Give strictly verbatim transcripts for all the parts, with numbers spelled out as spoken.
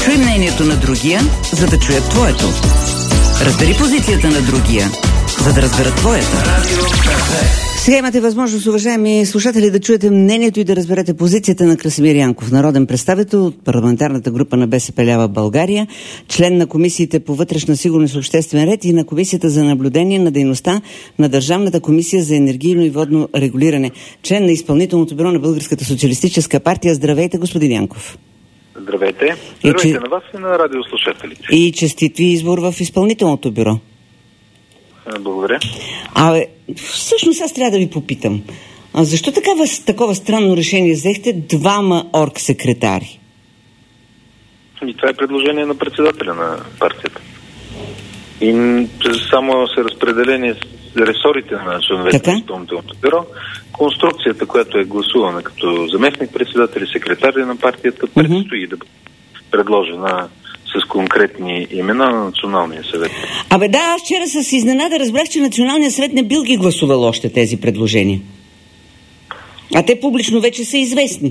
Чуй мнението на другия, за да чуят твоето. Разбери позицията на другия, за да разберат твоята. Сега имате възможност, уважаеми слушатели, да чуете мнението и да разберете позицията на Красимир Янков, народен представител от парламентарната група на БСП лява България, член на комисиите по вътрешна сигурност и обществен ред и на комисията за наблюдение на дейността на Държавната комисия за енергийно и водно регулиране, член на изпълнителното бюро на Българската социалистическа партия. Здравейте, господин Янков. Здравейте. Здравейте и, че... на вас и на радиослушателите. И честит ви избор в изпълнителното бюро. Благодаря. А всъщност аз трябва да ви попитам. А защо такава, такова странно решение взехте двама оргсекретари? И това е предложение на председателя на партията. И само се разпределение с ресорите на членовете на изпълнителното бюро. Конструкцията, която е гласувана като заместник-председател и секретари на партията, предстои mm-hmm. да бъде предложена с конкретни имена на Националния съвет. Абе да, аз вчера с изненада разбрах, че Националният съвет не бил ги гласувал още тези предложения. А те публично вече са известни.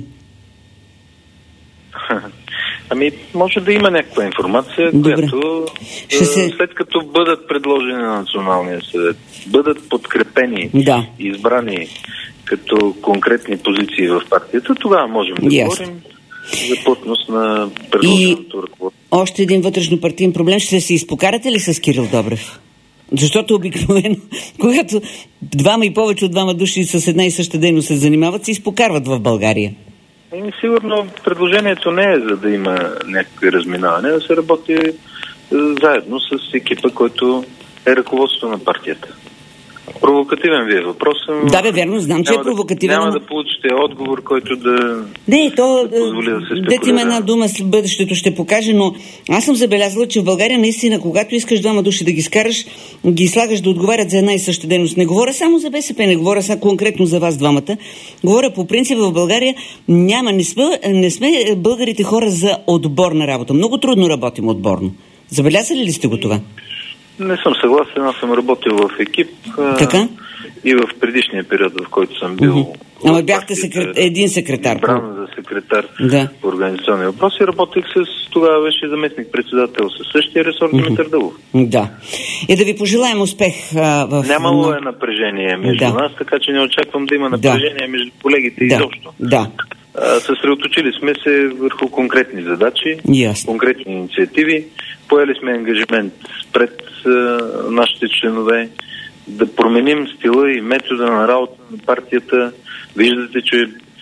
Ами, може да има някаква информация, Добре. която Ще се... след като бъдат предложени на Националния съвет, бъдат подкрепени, да. избрани като конкретни позиции в партията, тогава можем да yes. говорим за плътност на предложеното ръководство. Още един вътрешно-партиен проблем. Ще се изпокарате ли с Кирил Добрев? Защото обикновено, когато двама и повече от двама души с една и съща дейност се занимават, се изпокарват в България. И сигурно предложението не е за да има някакви разминаване, да се работи е, заедно с екипа, който е ръководство на партията. Провокативен ви е въпрос. Да, бе, верно, знам, че е провокативен. Няма да получите отговор, който да Не, то, да позволи да се спекулира. Дете има една дума, след бъдещето ще покаже, но аз съм забелязала, че в България наистина, когато искаш двама души да ги скараш, ги слагаш да отговарят за една и съща дейност. Не говоря само за БСП, не говоря сега конкретно за вас двамата. Говоря по принцип, в България няма, не сме, не сме българите хора за отборна работа. Много трудно работим отборно. Забелязали ли сте го това? Не съм съгласен, аз съм работил в екип така? и в предишния период, в който съм бил. Uh-huh. Ама бяхте секрет... един секретар. Избран за секретар да. по организационни въпроси. Работих с, тогава беше заместник-председател със същия ресор Димитър uh-huh. Дъбов. Да. И да ви пожелаем успех а, в... Нямало е напрежение между да. нас, така че не очаквам да има напрежение да. между колегите да. изобщо. Да. Съсредоточили сме се върху конкретни задачи, yes. конкретни инициативи. Поели сме ангажимент пред а, нашите членове да променим стила и метода на работа на партията. Виждате, че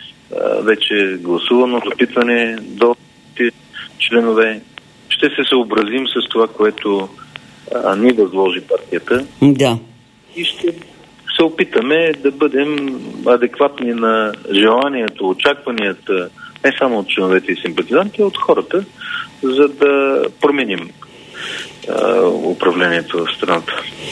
а, вече е гласувано допитване до членове. Ще се съобразим с това, което а, ни възложи партията. Да. И ще се опитаме да бъдем адекватни на желанието, очакванията, не само от членовете и симпатизанти, а от хората, за да променим а, управлението в страната.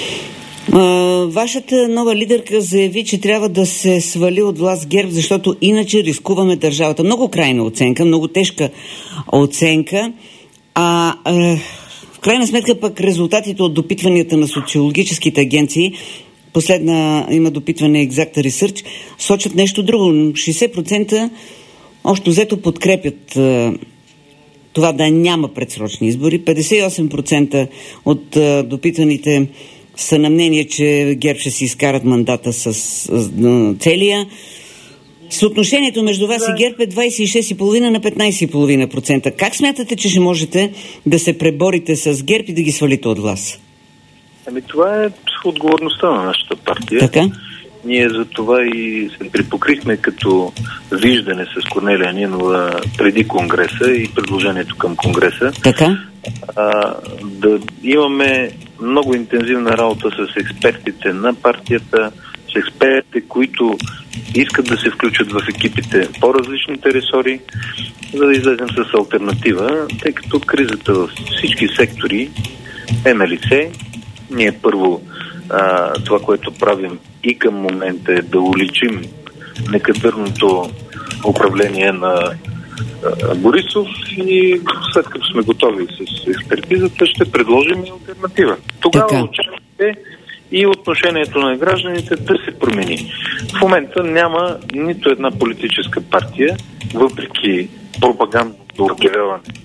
А, вашата нова лидерка заяви, че трябва да се свали от власт ГЕРБ, защото иначе рискуваме държавата. Много крайна оценка, много тежка оценка. А, а в крайна сметка пък резултатите от допитванията на социологическите агенции, последна има допитване Exacta Research, сочат нещо друго. шейсет процента общо взето подкрепят а, това да няма предсрочни избори. петдесет и осем процента от а, допитаните са на мнение, че ГЕРБ ще си изкарат мандата с, с а, целия. Съотношението между вас да. и ГЕРБ е двадесет и шест цяло и пет на петнадесет цяло и пет процента. Как смятате, че ще можете да се преборите с ГЕРБ и да ги свалите от власт? Ами това е отговорността на нашата партия. Така? Ние за това и се припокрихме като виждане с Корнелия Нинова преди Конгреса и предложението към Конгреса. Така? А, да имаме много интензивна работа с експертите на партията, с експертите, които искат да се включат в екипите по различните ресори, за да излезем с алтернатива, тъй като кризата във всички сектори е на лице. Ние първо а, това, което правим и към момента е да уличим некадърното управление на а, Борисов и след като сме готови с експертизата, ще предложим и алтернатива. Тогава очаквате и отношението на гражданите да се промени. В момента няма нито една политическа партия, въпреки пропагандното обявяване, че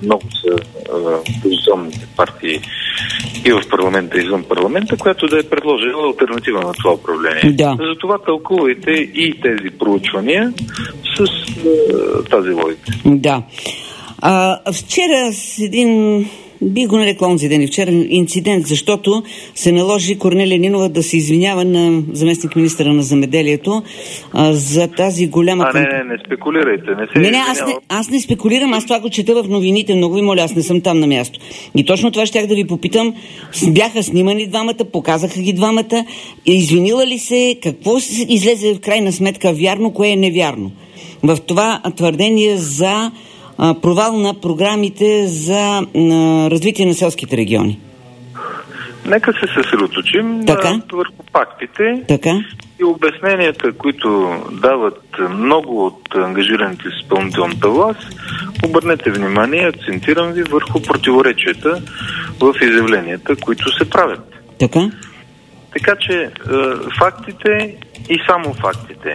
много са опозиционните партии и в парламента, и извън парламента, която да е предложила алтернатива на това управление. Да. Затова тълкувайте и тези проучвания с а, тази логика. Да. А, вчера с един... Бих го нарекла онзи ден и вчера инцидент, защото се наложи Корнелия Нинова да се извинява на заместник-министъра на земеделието а, за тази голяма... А, не, не, не спекулирайте, не се Не, не, аз не, аз не спекулирам, аз това го чета в новините, много ви моля, аз не съм там на място. И точно това щях да ви попитам, бяха снимани двамата, показаха ги двамата, извинила ли се, какво излезе в крайна сметка вярно, кое е невярно? В това твърдение за провал на програмите за развитие на селските региони. Нека се съсредоточим така? върху фактите така? и обясненията, които дават много от ангажираните с изпълнителната власт. Обърнете внимание, акцентирам ви върху противоречията в изявленията, които се правят. Така? Така че фактите и само фактите.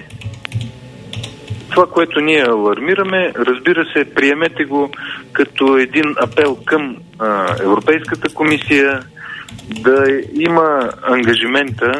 Това, което ние алармираме, разбира се, приемете го като един апел към а, Европейската комисия да има ангажимента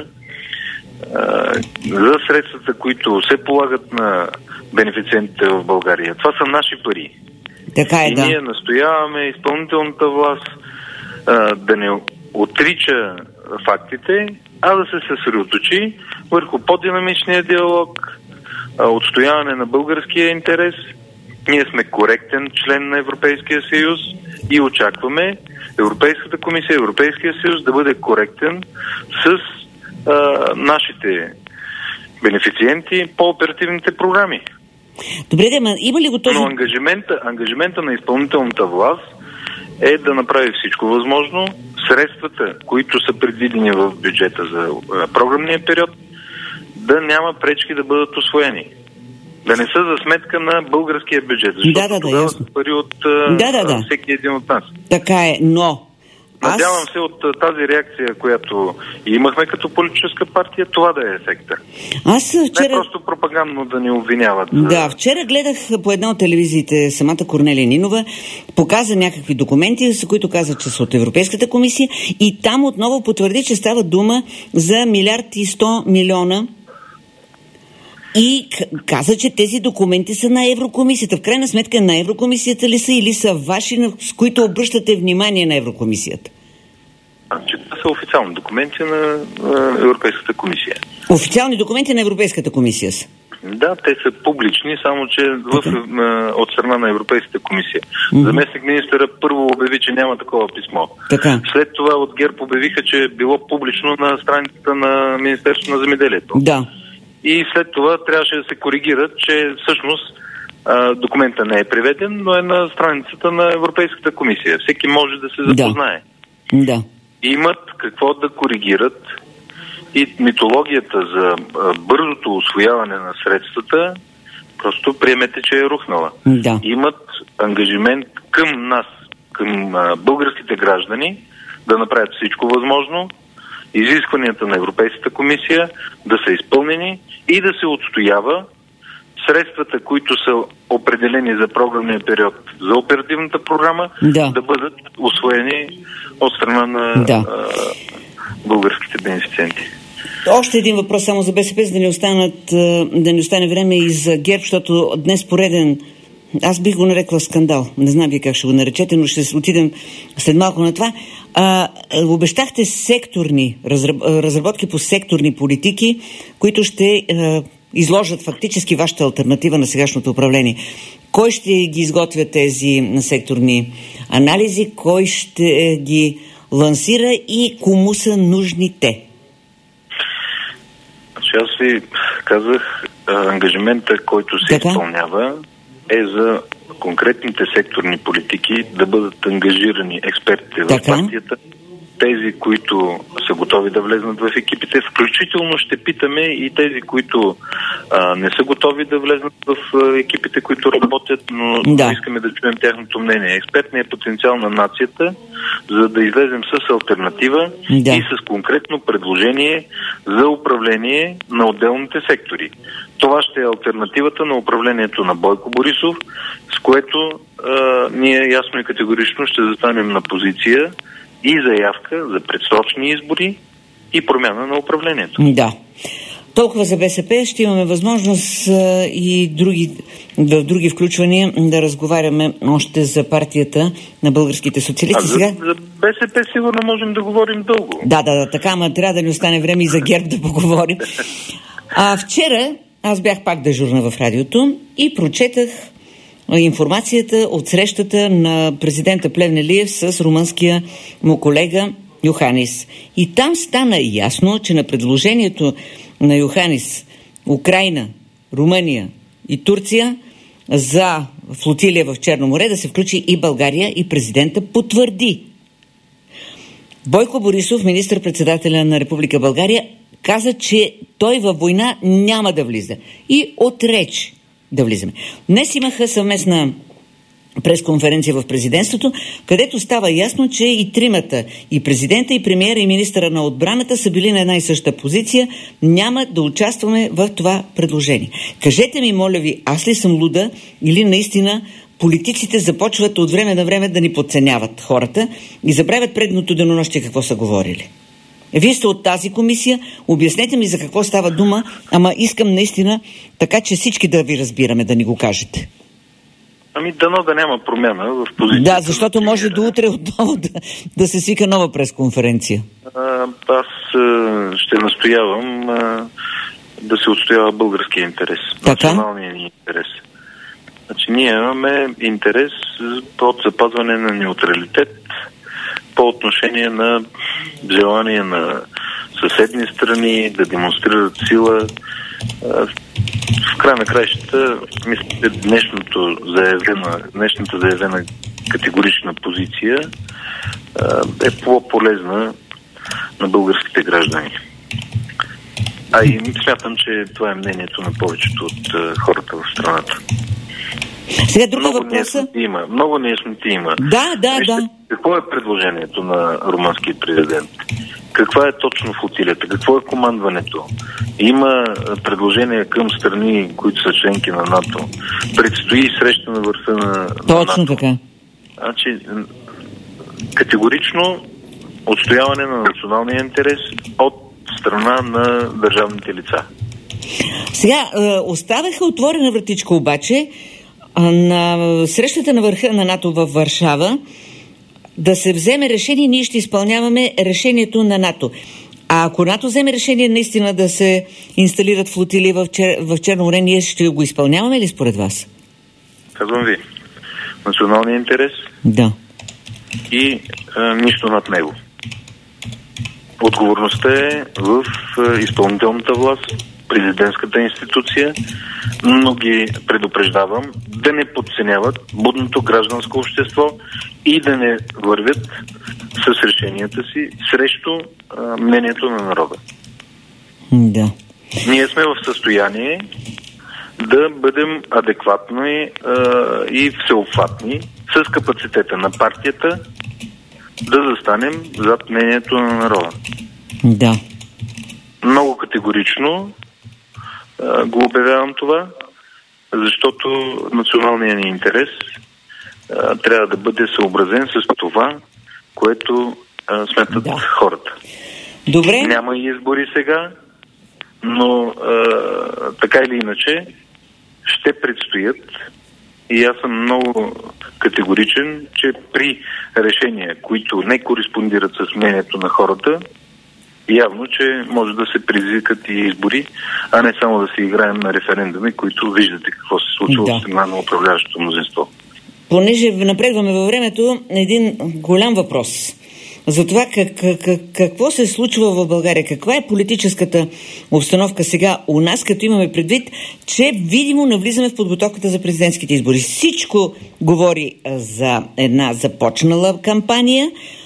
а, за средствата, които се полагат на бенефициентите в България. Това са наши пари. Така е, и да. ние настояваме изпълнителната власт а, да не отрича фактите, а да се съсредоточи върху по-динамичния диалог, отстояване на българския интерес. Ние сме коректен член на Европейския съюз и очакваме Европейската комисия, Европейския съюз да бъде коректен с а, нашите бенефициенти по оперативните програми. Добре, да, има ли го този... Но ангажимента, ангажимента на изпълнителната власт е да направи всичко възможно средствата, които са предвидени в бюджета за а, програмния период, да няма пречки да бъдат усвоени. Да не са за сметка на българския бюджет, защото да, да, да, тогава ясно. са пари от да, да, да. всеки един от нас. Така е, но... Надявам аз... се от тази реакция, която имахме като политическа партия, това да е ефекта. Аз вчера... Не просто пропагандно да ни обвиняват. Да, вчера гледах по една от телевизиите самата Корнелия Нинова, показа някакви документи, за които каза, че са от Европейската комисия, и там отново потвърди, че става дума за милиард и сто милиона. И каза, че тези документи са на Еврокомисията. В крайна сметка на Еврокомисията ли са или са ваши, с които обръщате внимание на Еврокомисията? Че това са официални документи на, на Европейската комисия. Официални документи на Европейската комисия са? Да, те са публични, само че в, от страна на Европейската комисия. Mm-hmm. Заместник министъра първо обяви, че няма такова писмо. Така. След това от ГЕРБ обявиха, че е било публично на страницата на Министерството на земеделието. Да. И след това трябваше да се коригират, че всъщност а, документа не е преведен, но е на страницата на Европейската комисия. Всеки може да се запознае. Да. Да. Имат какво да коригират и митологията за а, бързото усвояване на средствата, просто приемете, че е рухнала. Да. Имат ангажимент към нас, към а, българските граждани, да направят всичко възможно, изискванията на Европейската комисия да са изпълнени и да се отстоява средствата, които са определени за програмния период за оперативната програма, да, да бъдат усвоени от страна на да. а, българските бенефициенти. Още един въпрос само за БСП, за да не, останат, да не остане време и за ГЕРБ, защото днес пореден, аз бих го нарекла скандал. Не знам вие как ще го наречете, но ще отидем след малко на това. А, обещахте секторни разработки по секторни политики, които ще а, изложат фактически вашата алтернатива на сегашното управление. Кой ще ги изготвя тези секторни анализи, кой ще ги лансира и кому са нужни те? Аз ви казах, ангажимента, който се така изпълнява, е за конкретните секторни политики да бъдат ангажирани експертите в партията, тези, които които са готови да влезнат в екипите. Включително ще питаме и тези, които а, не са готови да влезнат в а, екипите, които работят, но да. искаме да чуем тяхното мнение. Експертният потенциал на нацията, за да излезем с алтернатива да. и с конкретно предложение за управление на отделните сектори. Това ще е алтернативата на управлението на Бойко Борисов, с което а, ние ясно и категорично ще застанем на позиция и заявка за предсрочни избори и промяна на управлението. Да. Толкова за БСП. Ще имаме възможност а, и други, в други включвания да разговаряме още за партията на българските социалисти. А Сега... за, за БСП сигурно можем да говорим дълго. Да, да, да, така, ма трябва да ни остане време и за ГЕРБ да поговорим. А вчера аз бях пак дежурна в радиото и прочетах информацията от срещата на президента Плевнелиев с румънския му колега Йоханис. И там стана ясно, че на предложението на Йоханис Украйна, Румъния и Турция за флотилия в Черно море да се включи и България, и президента потвърди. Бойко Борисов, министър-председателя на Република България, каза, че той във война няма да влиза. И отрече да влизаме. Днес имаха съвместна пресконференция в президентството, където става ясно, че и тримата, и президента, и премиера, и министъра на отбраната са били на една и съща позиция. Няма да участваме в това предложение. Кажете ми, моля ви, аз ли съм луда или наистина политиците започват от време на време да ни подценяват хората и забравят предното денонощие какво са говорили? Вие сте от тази комисия, обяснете ми за какво става дума, ама искам наистина така, че всички да ви разбираме, да ни го кажете. Ами дано да няма промяна в позицията. Да, защото може до утре отново да, да се свика нова пресконференция. А, аз а, ще настоявам а, да се отстоява българския интерес, така? Националния ни интерес. Значи ние имаме интерес от запазване на неутралитет по отношение на желание на съседни страни да демонстрират сила. В край на краищата, мисля, че днешното заявена, днешната заявена категорична позиция е по-полезна на българските граждани. А и смятам, че това е мнението на повечето от хората в страната. Сега друга много въпроса... неясноти има. Много неясноти има. Да, да, Вижте, да. какво е предложението на румънския президент? Каква е точно флотилията? Какво е командването? Има предложения към страни, които са членки на НАТО. Предстои среща на върха на, точно на НАТО. Така. Значи, категорично отстояване на националния интерес от страна на държавните лица. Сега, оставяха отворена вратичка обаче на срещата на върха на НАТО във Варшава да се вземе решение, ние ще изпълняваме решението на НАТО. А ако НАТО вземе решение наистина да се инсталират флотилии в, Чер... в Черно море, ние ще го изпълняваме ли според вас? Казвам ви, националният интерес да. и а, нищо над него. Отговорността е в а, изпълнителната власт, президентската институция, но ги предупреждавам да не подценяват будното гражданско общество и да не вървят с решенията си срещу а, мнението на народа. Да. Ние сме в състояние да бъдем адекватни а, и всеобхватни с капацитета на партията да застанем зад мнението на народа. Да. Много категорично а, го обявявам това, защото националният ни интерес а, трябва да бъде съобразен с това, което а, сметат да. хората. Добре. Няма избори сега, но а, така или иначе ще предстоят и аз съм много категоричен, че при решения, които не кореспондират с мнението на хората, явно, че може да се предизвикат и избори, а не само да се играем на референдуми, които виждате какво се случва да. в страна на управляващото мнозинство. Понеже напредваме във времето, един голям въпрос за това как, как, какво се случва в България, каква е политическата обстановка сега у нас, като имаме предвид, че видимо навлизаме в подготовката за президентските избори. Всичко говори за една започнала кампания,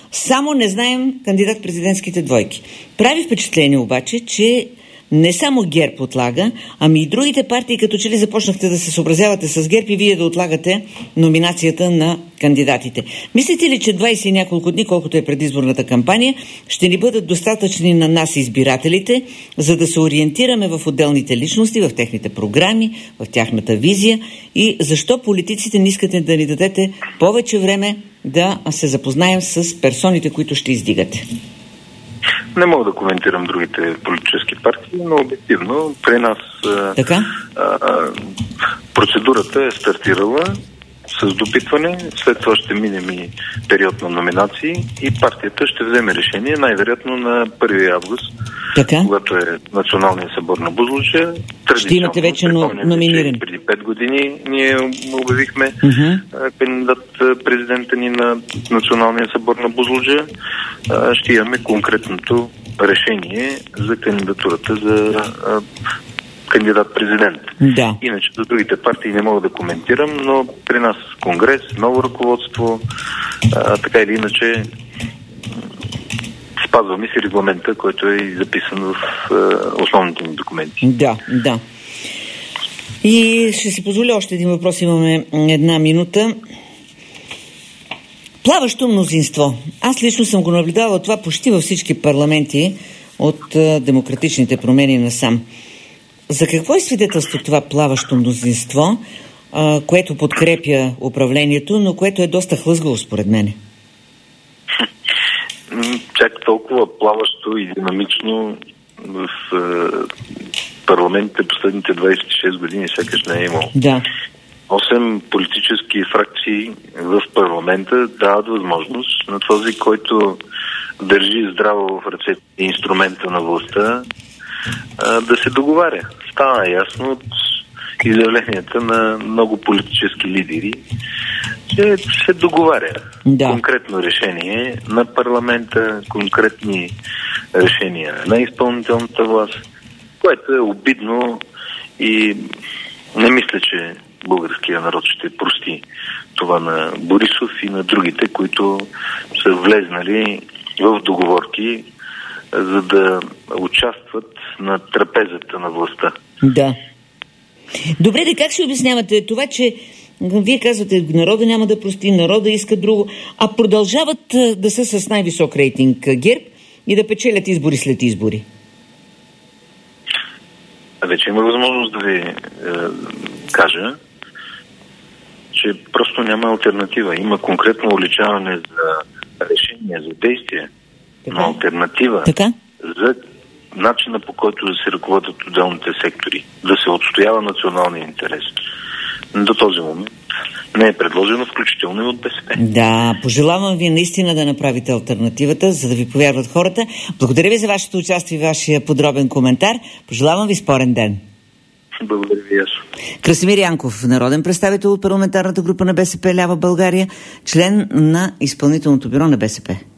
Само не знаем кандидат-президентските двойки. Прави впечатление обаче, че не само ГЕРБ отлага, ами и другите партии, като че ли започнахте да се съобразявате с ГЕРБ и вие да отлагате номинацията на кандидатите. Мислите ли, че двайсет и няколко дни, колкото е предизборната кампания, ще ни бъдат достатъчни на нас избирателите, за да се ориентираме в отделните личности, в техните програми, в тяхната визия, и защо политиците не искате да ни дадете повече време да се запознаем с персоните, които ще издигате? Не мога да коментирам другите политически партии, но обективно при нас така? А, процедурата е стартирала с допитване, след това ще минем и период на номинации и партията ще вземе решение най-вероятно на първи август, така? Когато е Националният събор на Бузлуджа. Ще имате вече номинирани. Преди пет години ние обявихме uh-huh. кандидат президента ни на Националния събор на Бузлуджа. Ще имаме конкретното решение за кандидатурата за кандидат-президент. Да. Иначе за другите партии не мога да коментирам, но при нас конгрес, ново ръководство, а, така или иначе спазваме си регламента, който е записан в а, основните ни документи. Да, да. И ще си позволя още един въпрос, имаме една минута. Плаващо мнозинство. Аз лично съм го наблюдавала това почти във всички парламенти от а, демократичните промени насам. За какво е свидетелство това плаващо мнозинство, а, което подкрепя управлението, но което е доста хлъзгаво според мен? Чак толкова плаващо и динамично в е, парламентите последните двайсет и шест години сякаш не е имало. Да. Осем политически фракции в парламента дават възможност на този, който държи здраво в ръцете инструмента на властта, да се договаря. Стана ясно от изявленията на много политически лидери, че се договаря. Да. Конкретно решение на парламента, конкретни решения на изпълнителната власт, което е обидно и не мисля, че българския народ ще прости това на Борисов и на другите, които са влезнали в договорки, за да участват на трапезата на властта. Да. Добре, да как ще обяснявате това, че вие казвате, народа няма да прости, народа иска друго, а продължават да са с най-висок рейтинг ГЕРБ и да печелят избори след избори? Вече има възможност да ви е, кажа, че просто няма алтернатива. Има конкретно уличаване за решение, за действие, но алтернатива така? За начина, по който да се ръководят отделните сектори, да се отстоява националния интерес. До този момент не е предложено, включително и от БСП. Да, пожелавам ви наистина да направите алтернативата, за да ви повярват хората. Благодаря ви за вашето участие и вашия подробен коментар. Пожелавам ви спорен ден. Благодаря ви, аз. Красимир Янков, народен представител от парламентарната група на БСП Лява България, член на изпълнителното бюро на БСП.